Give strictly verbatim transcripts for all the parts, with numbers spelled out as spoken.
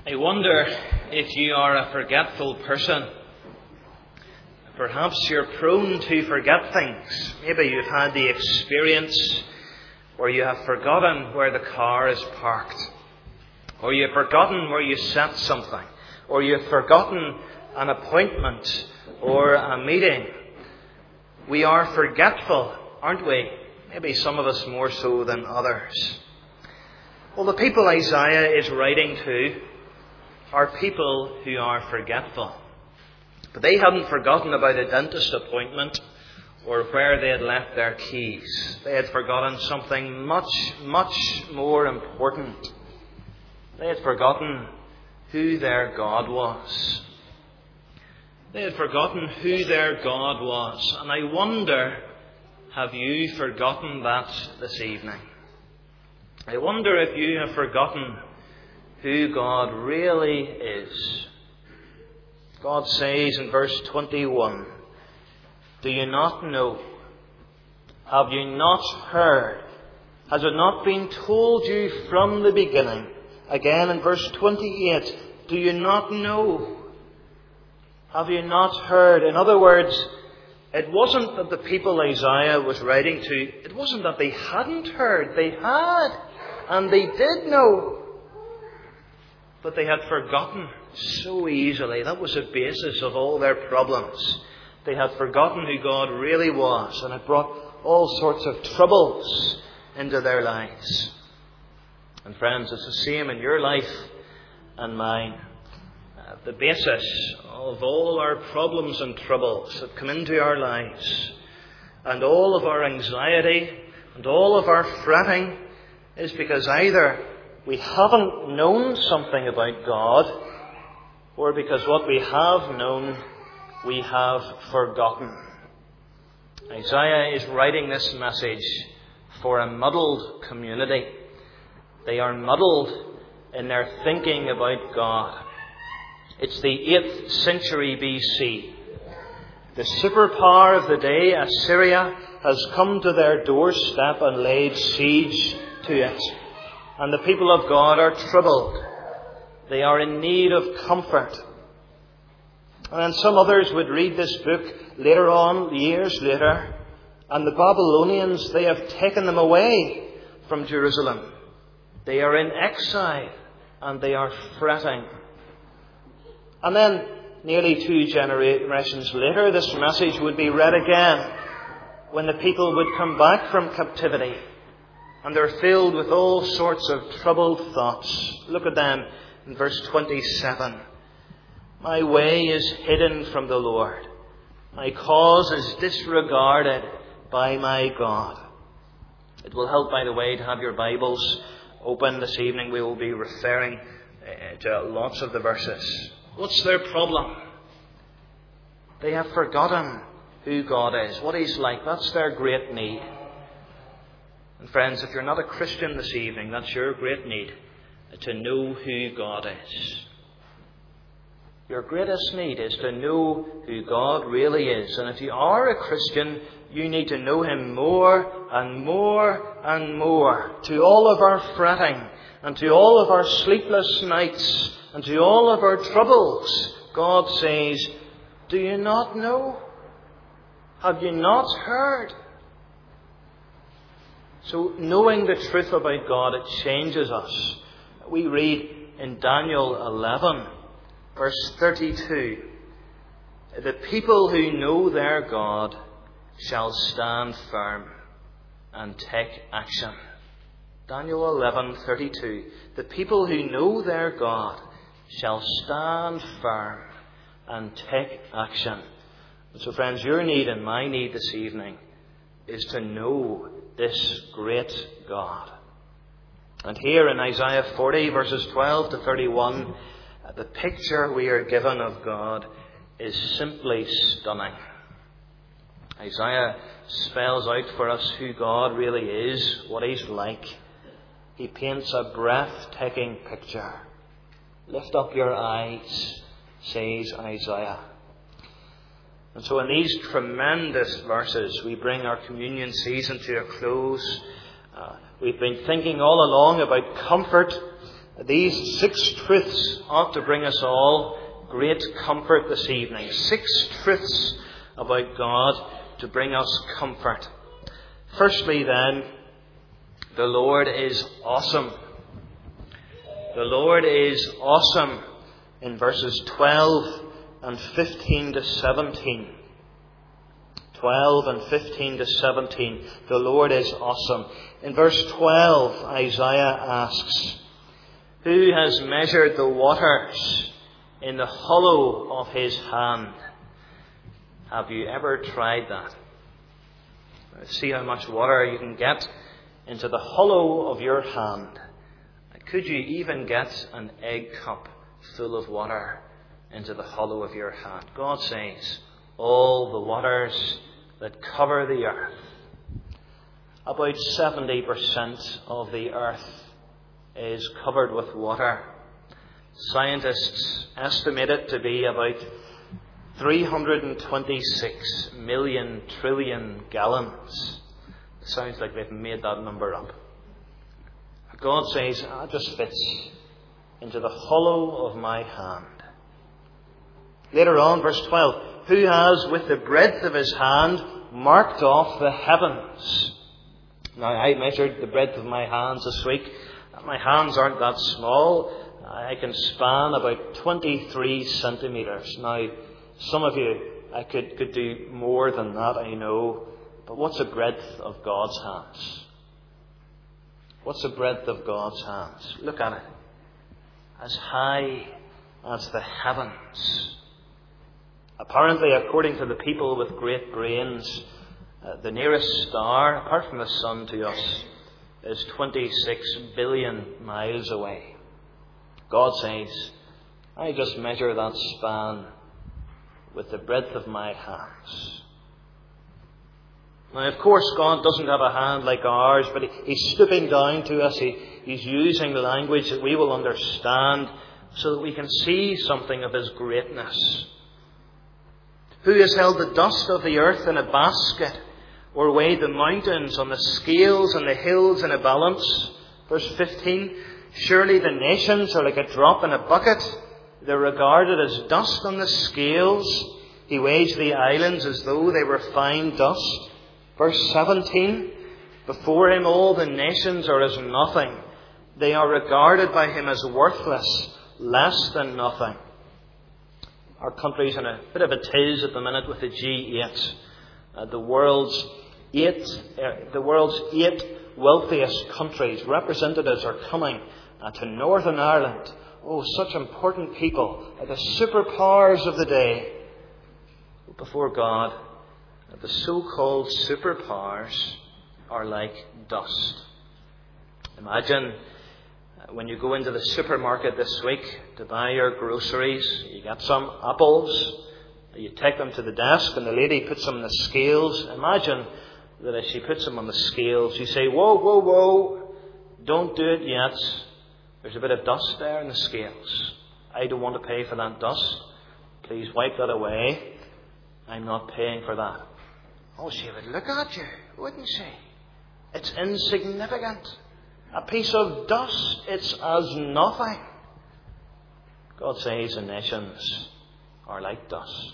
I wonder if you are a forgetful person. Perhaps you're prone to forget things. Maybe you've had the experience where you have forgotten where the car is parked, or you've forgotten where you set something, or you've forgotten an appointment or a meeting. We are forgetful, aren't we? Maybe some of us more so than others. Well, the people Isaiah is writing to are people who are forgetful. But they hadn't forgotten about a dentist appointment or where they had left their keys. They had forgotten something much, much more important. They had forgotten who their God was. They had forgotten who their God was. And I wonder, have you forgotten that this evening? I wonder if you have forgotten who God really is. God says in verse twenty-one, "Do you not know? Have you not heard? Has it not been told you from the beginning?" Again in verse twenty-eight, "Do you not know? Have you not heard?" In other words, it wasn't that the people Isaiah was writing to, it wasn't that they hadn't heard. They had, and they did know. But they had forgotten so easily. That was the basis of all their problems. They had forgotten who God really was, and it brought all sorts of troubles into their lives. And friends, it's the same in your life and mine. Uh, the basis of all our problems and troubles that come into our lives, and all of our anxiety and all of our fretting, is because either we haven't known something about God, or because what we have known, we have forgotten. Isaiah is writing this message for a muddled community. They are muddled in their thinking about God. It's the eighth century B C. The superpower of the day, Assyria, has come to their doorstep and laid siege to it. And the people of God are troubled. They are in need of comfort. And then some others would read this book later on, years later, and the Babylonians, they have taken them away from Jerusalem. They are in exile, and they are fretting. And then, nearly two generations later, this message would be read again, when the people would come back from captivity. And they're filled with all sorts of troubled thoughts. Look at them in verse twenty-seven. "My way is hidden from the Lord. My cause is disregarded by my God." It will help, by the way, to have your Bibles open this evening. We will be referring to lots of the verses. What's their problem? They have forgotten who God is, what He's like. That's their great need. And friends, if you're not a Christian this evening, that's your great need, to know who God is. Your greatest need is to know who God really is. And if you are a Christian, you need to know Him more and more and more. To all of our fretting, and to all of our sleepless nights, and to all of our troubles, God says, "Do you not know? Have you not heard?" So knowing the truth about God, it changes us. We read in Daniel eleven, verse thirty-two, "The people who know their God shall stand firm and take action." Daniel eleven thirty-two, "The people who know their God shall stand firm and take action." And so friends, your need and my need this evening is to know this great God. And here in Isaiah forty, verses twelve to thirty-one, the picture we are given of God is simply stunning. Isaiah spells out for us who God really is, what He's like. He paints a breathtaking picture. "Lift up your eyes," says Isaiah. And so in these tremendous verses, we bring our communion season to a close. Uh, we've been thinking all along about comfort These six truths ought to bring us all great comfort this evening. Six truths about God to bring us comfort. Firstly then, the Lord is awesome. The Lord is awesome in verses twelve and fifteen to seventeen. twelve and fifteen to seventeen. The Lord is awesome. In verse twelve, Isaiah asks, "Who has measured the waters in the hollow of his hand?" Have you ever tried that? See how much water you can get into the hollow of your hand. Could you even get an egg cup full of water into the hollow of your hand? God says, all the waters that cover the earth. About seventy percent of the earth is covered with water. Scientists estimate it to be about three hundred twenty-six million trillion gallons. It sounds like they've made that number up. God says, ah, it just fits into the hollow of my hand. Later on, verse twelve, "Who has with the breadth of his hand marked off the heavens?" Now, I measured the breadth of my hands this week. My hands aren't that small. I can span about twenty-three centimetres. Now, some of you I could, could do more than that, I know. But what's the breadth of God's hands? What's the breadth of God's hands? Look at it. As high as the heavens. Apparently, according to the people with great brains, uh, the nearest star, apart from the sun to us, is twenty-six billion miles away. God says, I just measure that span with the breadth of my hands. Now, of course, God doesn't have a hand like ours, but He's stooping down to us. He, he's using language that we will understand so that we can see something of His greatness. Who has held the dust of the earth in a basket, or weighed the mountains on the scales and the hills in a balance? Verse fifteen, "Surely the nations are like a drop in a bucket. They're regarded as dust on the scales. He weighs the islands as though they were fine dust." Verse seventeen, "Before Him all the nations are as nothing. They are regarded by Him as worthless, less than nothing." Our country's in a bit of a tiz at the minute with the G eight. Uh, the world's eight, uh, the world's eight wealthiest countries. Representatives are coming uh, to Northern Ireland. Oh, such important people, uh, the superpowers of the day. Before God, uh, the so-called superpowers are like dust. Imagine uh, when you go into the supermarket this week to buy your groceries, you get some apples, you take them to the desk and the lady puts them on the scales. Imagine that as she puts them on the scales, you say, "Whoa, whoa, whoa, don't do it yet. There's a bit of dust there in the scales. I don't want to pay for that dust. Please wipe that away. I'm not paying for that." Oh, she would look at you, wouldn't she? It's insignificant. A piece of dust, it's as nothing. God says the nations are like dust.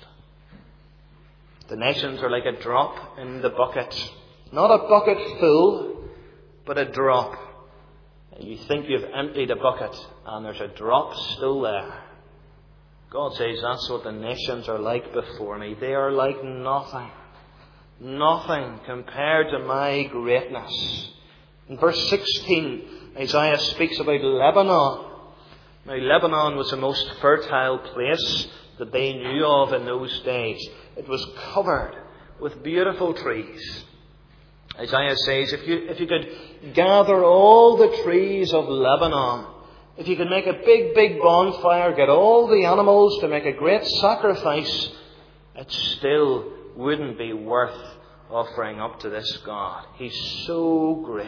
The nations are like a drop in the bucket. Not a bucket full, but a drop. You think you've emptied a bucket and there's a drop still there. God says that's what the nations are like before me. They are like nothing. Nothing compared to my greatness. In verse sixteen, Isaiah speaks about Lebanon. Now, Lebanon was the most fertile place that they knew of in those days. It was covered with beautiful trees. Isaiah says, if you, if you could gather all the trees of Lebanon, if you could make a big, big bonfire, get all the animals to make a great sacrifice, it still wouldn't be worth offering up to this God. He's so great.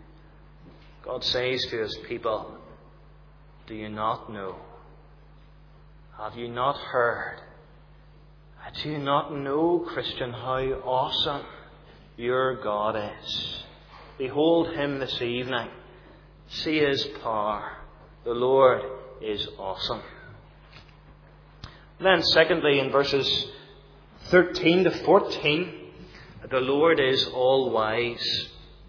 God says to His people, do you not know? Have you not heard? Do you not know, Christian, how awesome your God is? Behold Him this evening. See His power. The Lord is awesome. Then secondly, in verses thirteen to fourteen, the Lord is all-wise.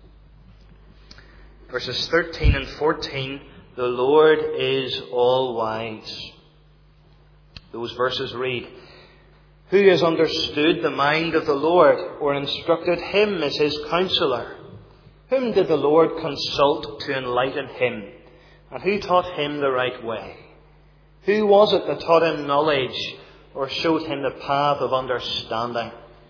Verses thirteen and fourteen, the Lord is all-wise. Those verses read, "Who has understood the mind of the Lord, or instructed him as his counselor? Whom did the Lord consult to enlighten him? And who taught him the right way? Who was it that taught him knowledge, or showed him the path of understanding?"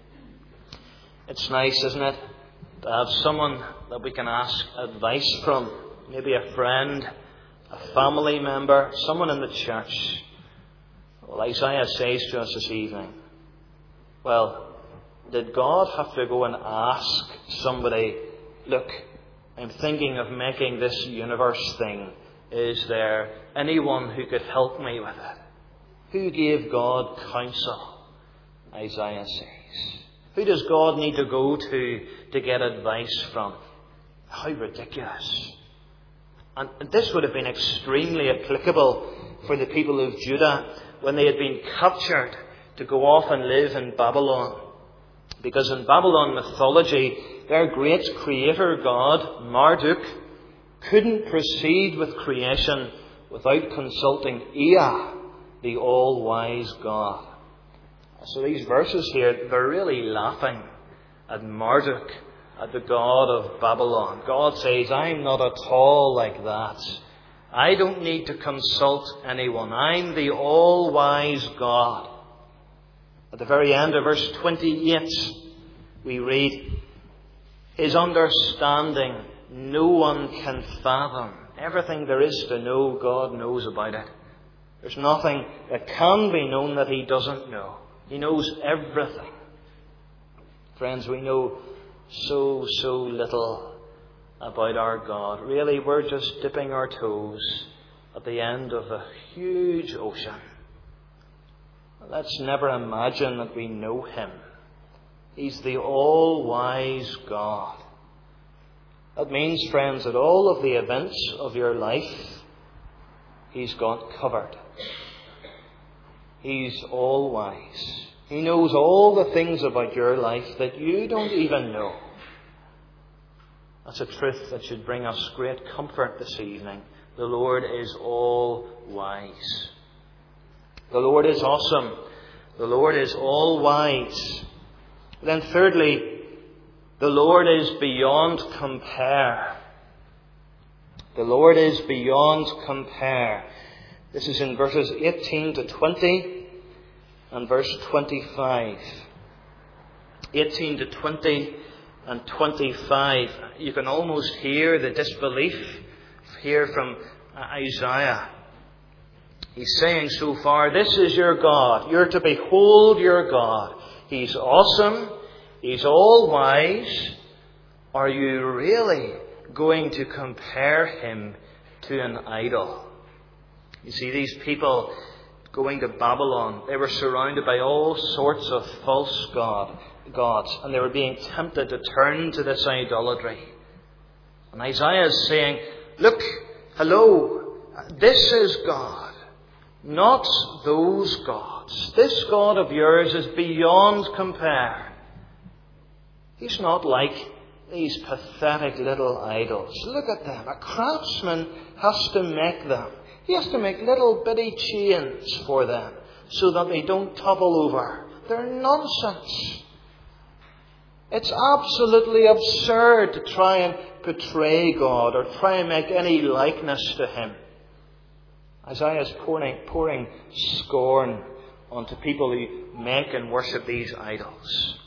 It's nice, isn't it, to have someone that we can ask advice from. Maybe a friend, a family member, someone in the church. Well, Isaiah says to us this evening, well, did God have to go and ask somebody, look, I'm thinking of making this universe thing. Is there anyone who could help me with it? Who gave God counsel? Isaiah says. Who does God need to go to to get advice from? How ridiculous. And this would have been extremely applicable for the people of Judah when they had been captured to go off and live in Babylon. Because in Babylon mythology, their great creator god, Marduk, couldn't proceed with creation without consulting Ea, the all-wise God. So these verses here, they're really laughing at Marduk, at the god of Babylon. God says, I'm not at all like that. I don't need to consult anyone. I'm the all-wise God. At the very end of verse twenty-eight, we read, His understanding no one can fathom. Everything there is to know, God knows about it. There's nothing that can be known that He doesn't know. He knows everything. Friends, we know so, so little about our God. Really, we're just dipping our toes at the end of a huge ocean. Let's never imagine that we know Him. He's the all-wise God. That means, friends, that all of the events of your life, He's got covered. He's all-wise. He knows all the things about your life that you don't even know. That's a truth that should bring us great comfort this evening. The Lord is all-wise. The Lord is awesome. The Lord is all-wise. Then thirdly, the Lord is beyond compare. The Lord is beyond compare. This is in verses eighteen to twenty and verse twenty-five. eighteen to twenty and twenty-five. You can almost hear the disbelief here from Isaiah. He's saying so far, this is your God. You're to behold your God. He's awesome. He's all-wise. Are you really going to compare Him to an idol? You see, these people going to Babylon, they were surrounded by all sorts of false god, gods, and they were being tempted to turn to this idolatry. And Isaiah is saying, look, hello, this is God, not those gods. This God of yours is beyond compare. He's not like these pathetic little idols. Look at them. A craftsman has to make them. He has to make little bitty chains for them so that they don't topple over. They're nonsense. It's absolutely absurd to try and portray God or try and make any likeness to Him. Isaiah is pouring, pouring scorn onto people who make and worship these idols.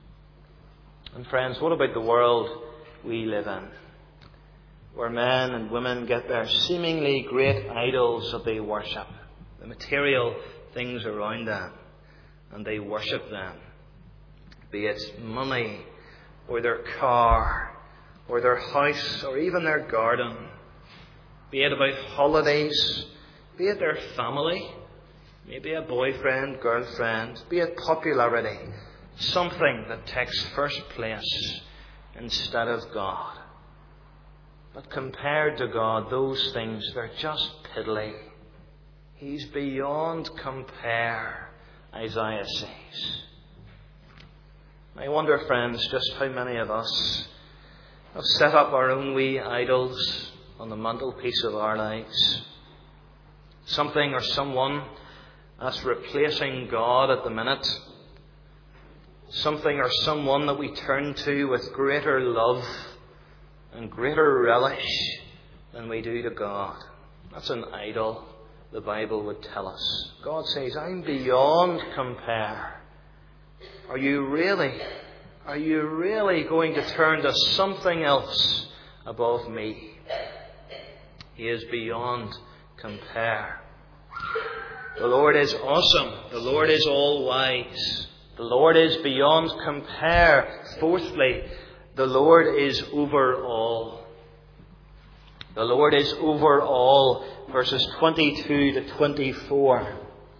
And friends, what about the world we live in? Where men and women get their seemingly great idols that they worship. The material things around them. And they worship them. Be it money, or their car, or their house, or even their garden. Be it about holidays. Be it their family. Maybe a boyfriend, girlfriend. Be it popularity. Something that takes first place instead of God. But compared to God, those things, they're just piddly. He's beyond compare, Isaiah says. I wonder, friends, just how many of us have set up our own wee idols on the mantelpiece of our lives. Something or someone that's replacing God at the minute. Something or someone that we turn to with greater love and greater relish than we do to God. That's an idol, the Bible would tell us. God says, I'm beyond compare. Are you really, are you really going to turn to something else above me? He is beyond compare. The Lord is awesome. The Lord is all-wise. The Lord is beyond compare. Fourthly, the Lord is over all. The Lord is over all. Verses twenty-two to twenty-four.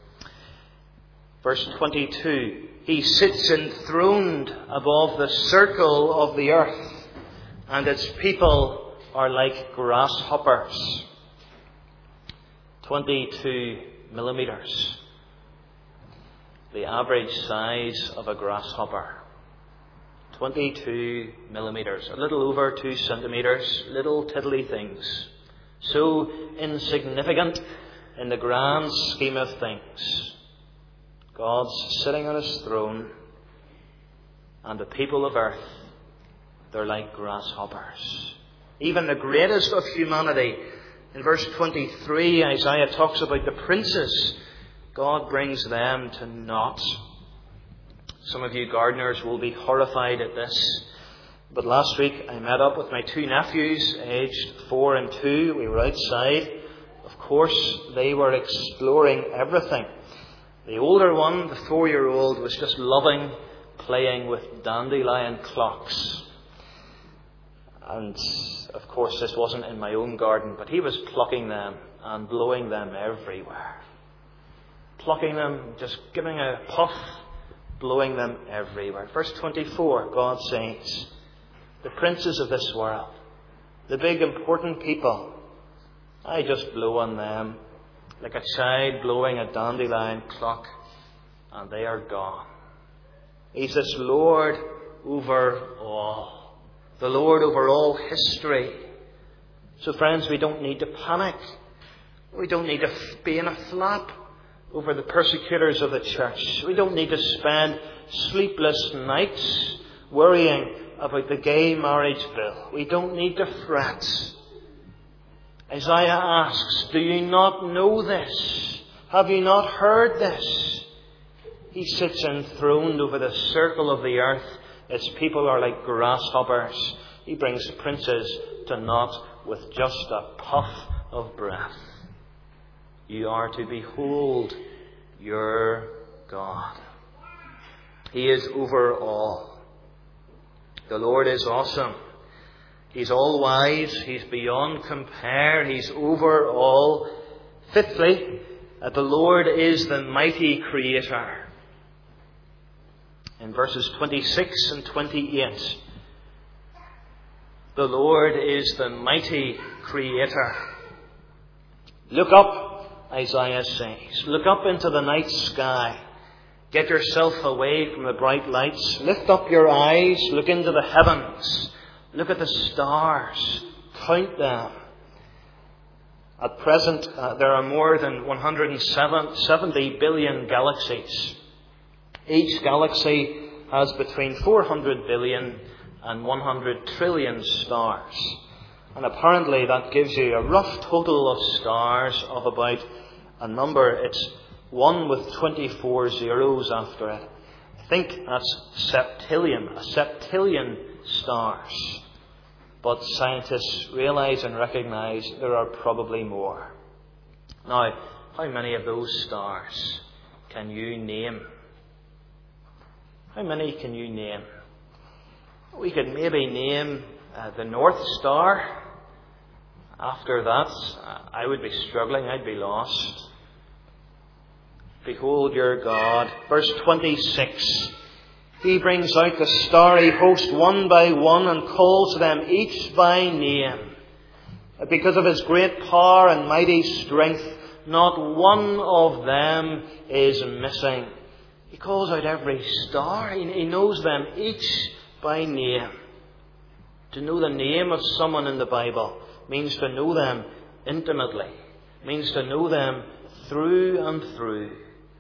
Verse twenty-two. He sits enthroned above the circle of the earth, and its people are like grasshoppers. twenty-two millimeters. The average size of a grasshopper. twenty-two millimeters. A little over two centimeters. Little tiddly things. So insignificant in the grand scheme of things. God's sitting on his throne, and the people of earth, they're like grasshoppers. Even the greatest of humanity. In verse twenty-three, Isaiah talks about the princes. God brings them to naught. Some of you gardeners will be horrified at this. But last week I met up with my two nephews, aged four and two. We were outside. Of course, they were exploring everything. The older one, the four-year-old, was just loving playing with dandelion clocks. And, of course, this wasn't in my own garden, but he was plucking them and blowing them everywhere. Plucking them, just giving a puff, blowing them everywhere. Verse twenty-four, God says, the princes of this world, the big important people, I just blow on them like a child blowing a dandelion clock, and they are gone. He's this Lord over all. The Lord over all history. So friends, we don't need to panic. We don't need to be in a flap over the persecutors of the church. We don't need to spend sleepless nights worrying about the gay marriage bill. We don't need to fret. Isaiah asks, do you not know this? Have you not heard this? He sits enthroned over the circle of the earth. Its people are like grasshoppers. He brings princes to naught with just a puff of breath. You are to behold your God. He is over all. The Lord is awesome. He's all wise. He's beyond compare. He's over all. Fifthly, that the Lord is the mighty Creator. In verses twenty-six and twenty-eight, the Lord is the mighty Creator. Look up, Isaiah says. Look up into the night sky. Get yourself away from the bright lights. Lift up your eyes. Look into the heavens. Look at the stars. Count them. At present, uh, there are more than one hundred seventy billion galaxies. Each galaxy has between four hundred billion and one hundred trillion stars. And apparently that gives you a rough total of stars of about a number. It's one with twenty-four zeros after it. I think that's septillion, a septillion stars. But scientists realize and recognize there are probably more. Now, how many of those stars can you name? How many can you name? We could maybe name uh, the North Star. After that, uh, I would be struggling. I'd be lost. Behold your God. Verse twenty-six. He brings out the starry host one by one and calls them each by name. Because of his great power and mighty strength, not one of them is missing. He calls out every star. He knows them each by name. To know the name of someone in the Bible means to know them intimately. Means to know them through and through.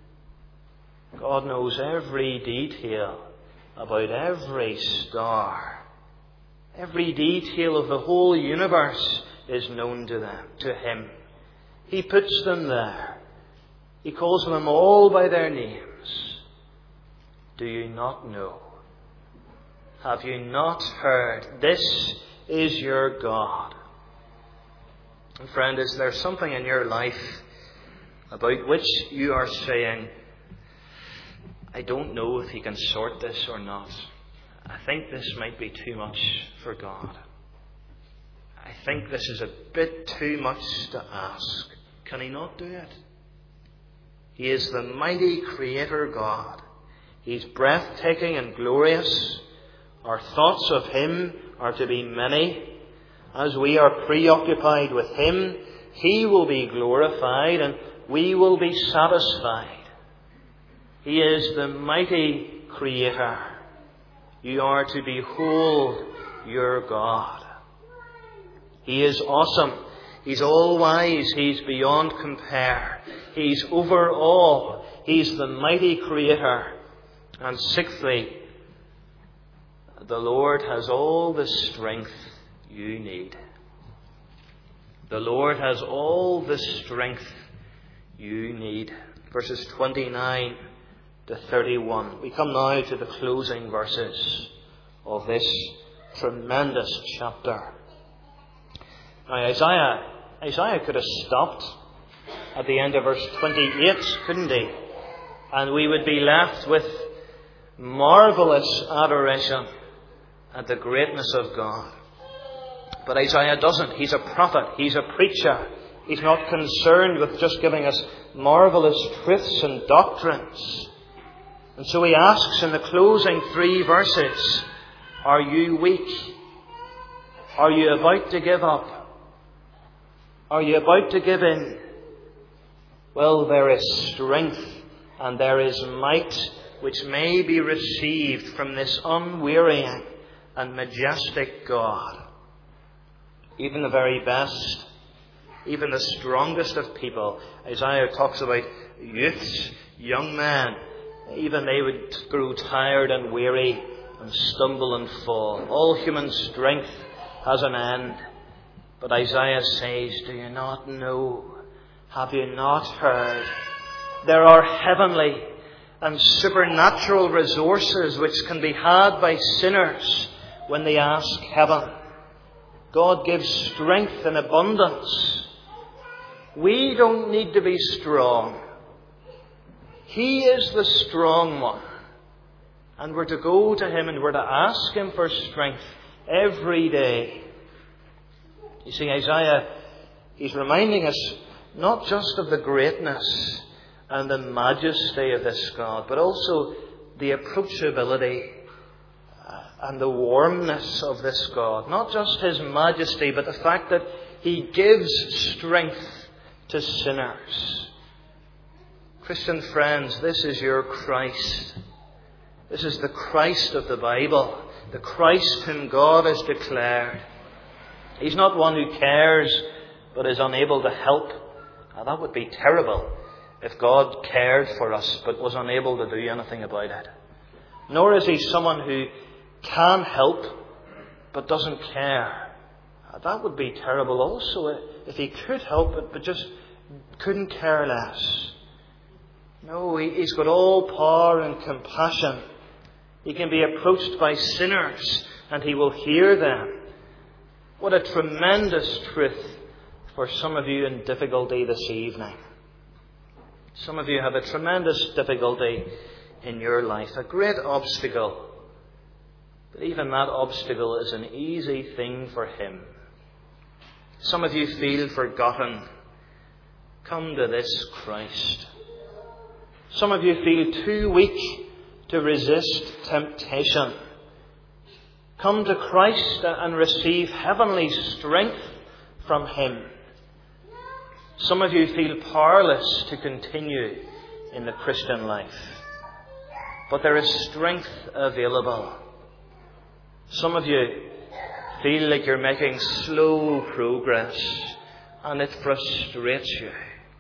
God knows every detail about every star. Every detail of the whole universe is known to them, to him. He puts them there. He calls them all by their names. Do you not know? Have you not heard? This is your God. And friend, is there something in your life about which you are saying, I don't know if he can sort this or not. I think this might be too much for God. I think this is a bit too much to ask. Can he not do it? He is the mighty Creator God. He's breathtaking and glorious. Our thoughts of him are to be many. As we are preoccupied with him, he will be glorified and we will be satisfied. He is the mighty Creator. You are to behold your God. He is awesome. He's all-wise. He's beyond compare. He's over all. He's the mighty Creator. And sixthly, the Lord has all the strength you need. The Lord has all the strength you need. Verses twenty-nine to thirty-one. We come now to the closing verses of this tremendous chapter. Now Isaiah, Isaiah could have stopped at the end of verse twenty-eight, couldn't he? And we would be left with marvellous adoration at the greatness of God. But Isaiah doesn't. He's a prophet. He's a preacher. He's not concerned with just giving us marvellous truths and doctrines. And so he asks in the closing three verses, are you weak? Are you about to give up? Are you about to give in? Well, there is strength and there is might which may be received from this unwearying and majestic God. Even the very best, even the strongest of people, Isaiah talks about youths, young men, even they would grow tired and weary and stumble and fall. All human strength has an end. But Isaiah says, do you not know? Have you not heard? There are heavenly and supernatural resources which can be had by sinners when they ask heaven. God gives strength in abundance. We don't need to be strong. He is the strong one. And we're to go to him and we're to ask him for strength every day. You see, Isaiah, he's reminding us not just of the greatness and the majesty of this God, but also the approachability and the warmness of this God. Not just his majesty, but the fact that he gives strength to sinners. Christian friends, this is your Christ. This is the Christ of the Bible, the Christ whom God has declared. He's not one who cares but is unable to help. Now, that would be terrible if God cared for us but was unable to do anything about it. Nor is he someone who can help but doesn't care. That would be terrible also if he could help it but just couldn't care less. No, he's got all power and compassion. He can be approached by sinners and he will hear them. What a tremendous truth for some of you in difficulty this evening. Some of you have a tremendous difficulty in your life, a great obstacle. But even that obstacle is an easy thing for him. Some of you feel forgotten. Come to this Christ. Some of you feel too weak to resist temptation. Come to Christ and receive heavenly strength from Him. Some of you feel powerless to continue in the Christian life, but there is strength available. Some of you feel like you're making slow progress and it frustrates you.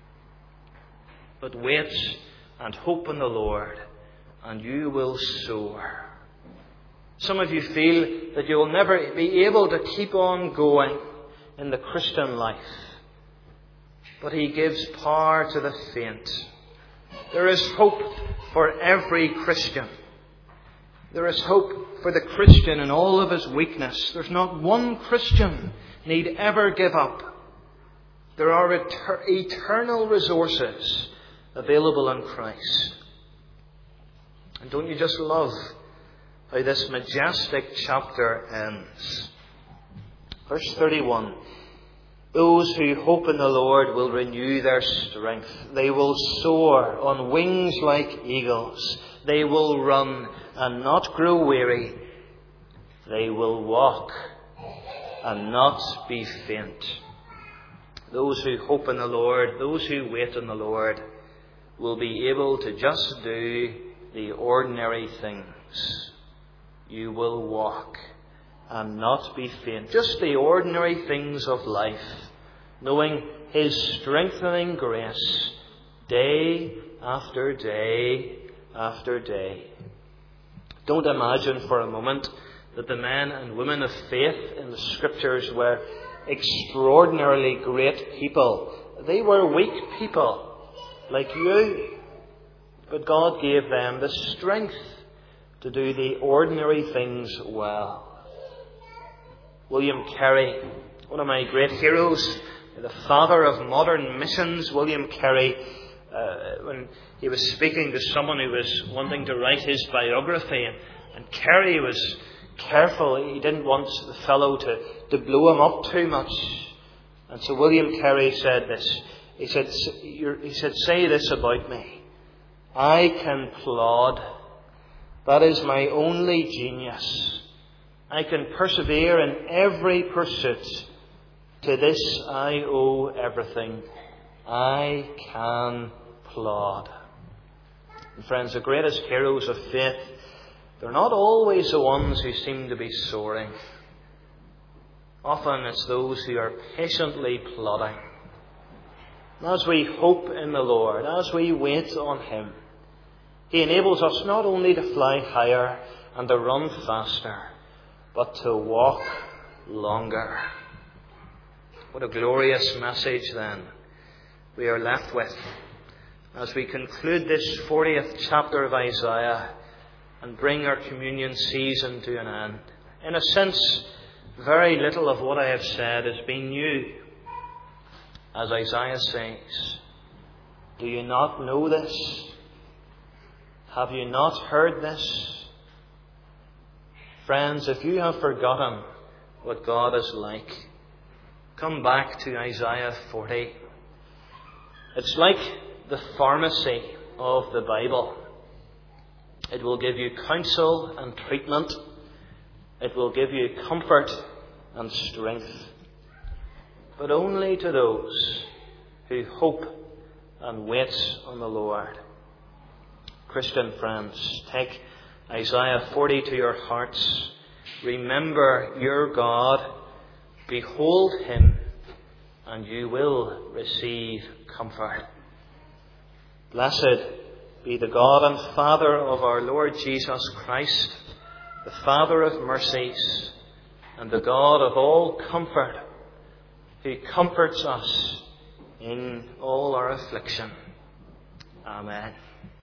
But wait and hope in the Lord and you will soar. Some of you feel that you will never be able to keep on going in the Christian life. But He gives power to the faint. There is hope for every Christian. There is hope for the Christian in all of his weakness. There's not one Christian need ever give up. There are eter- eternal resources available in Christ. And don't you just love how this majestic chapter ends? Verse thirty-one. Those who hope in the Lord will renew their strength. They will soar on wings like eagles. They will run and not grow weary. They will walk and not be faint. Those who hope in the Lord, those who wait on the Lord, will be able to just do the ordinary things. You will walk and not be faint. Just the ordinary things of life, knowing His strengthening grace day after day after day. Don't imagine for a moment that the men and women of faith in the Scriptures were extraordinarily great people. They were weak people like you. But God gave them the strength to do the ordinary things well. William Carey, one of my great heroes, the father of modern missions, William Carey, uh, when he was speaking to someone who was wanting to write his biography, and, and Carey was careful. He didn't want the fellow to, to blow him up too much. And so William Carey said this. He said, he said, say this about me. I can plod. That is my only genius. I can persevere in every pursuit. To this I owe everything. I can plod. And friends, the greatest heroes of faith, they're not always the ones who seem to be soaring. Often it's those who are patiently plodding. As we hope in the Lord, as we wait on Him, He enables us not only to fly higher and to run faster, but to walk longer. What a glorious message then we are left with as we conclude this fortieth chapter of Isaiah and bring our communion season to an end. In a sense, very little of what I have said has been new. As Isaiah says, do you not know this? Have you not heard this? Friends, if you have forgotten what God is like, come back to Isaiah forty. It's like the pharmacy of the Bible. It will give you counsel and treatment. It will give you comfort and strength. But only to those who hope and wait on the Lord. Christian friends, take Isaiah forty to your hearts. Remember your God. Behold Him, and you will receive comfort. Blessed be the God and Father of our Lord Jesus Christ, the Father of mercies, and the God of all comfort, who comforts us in all our affliction. Amen.